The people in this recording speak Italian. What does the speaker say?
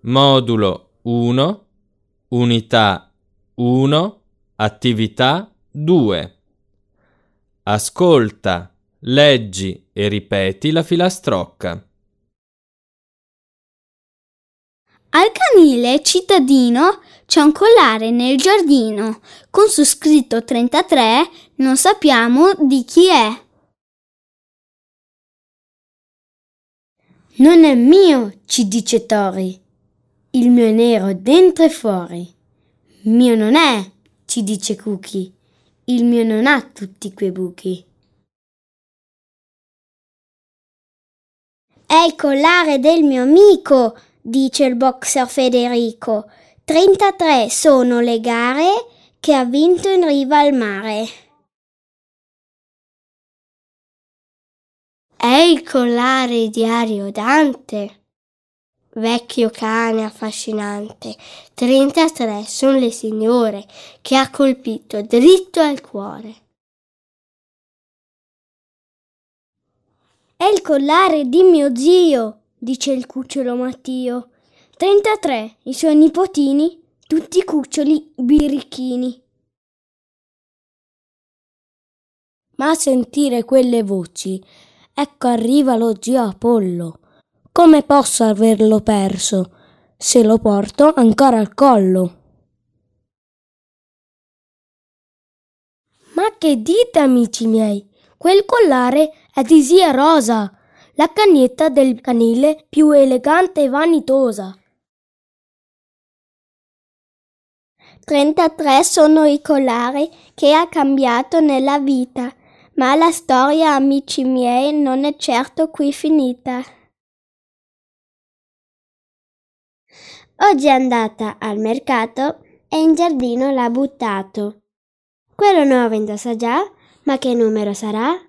Modulo 1, unità 1, attività 2. Ascolta, leggi e ripeti la filastrocca. Al canile cittadino c'è un collare nel giardino, con su scritto 33, non sappiamo di chi è. Non è mio, ci dice Tori. Il mio è nero dentro e fuori. Mio non è, ci dice Cookie. Il mio non ha tutti quei buchi. È il collare del mio amico, dice il boxer Federico. 33 sono le gare che ha vinto in riva al mare. È il collare di Ariodante, vecchio cane affascinante. 33 sono le signore che ha colpito dritto al cuore. È il collare di mio zio, dice il cucciolo Mattio. 33 i suoi nipotini, tutti cuccioli birichini. Ma a sentire quelle voci, ecco arriva lo zio Apollo. Come posso averlo perso, se lo porto ancora al collo? Ma che dite, amici miei? Quel collare è di zia Rosa, la cagnetta del canile più elegante e vanitosa. 33 sono i collari che ha cambiato nella vita, ma la storia, amici miei, non è certo qui finita. Oggi è andata al mercato e in giardino l'ha buttato. Quello nuovo indossa già, ma che numero sarà?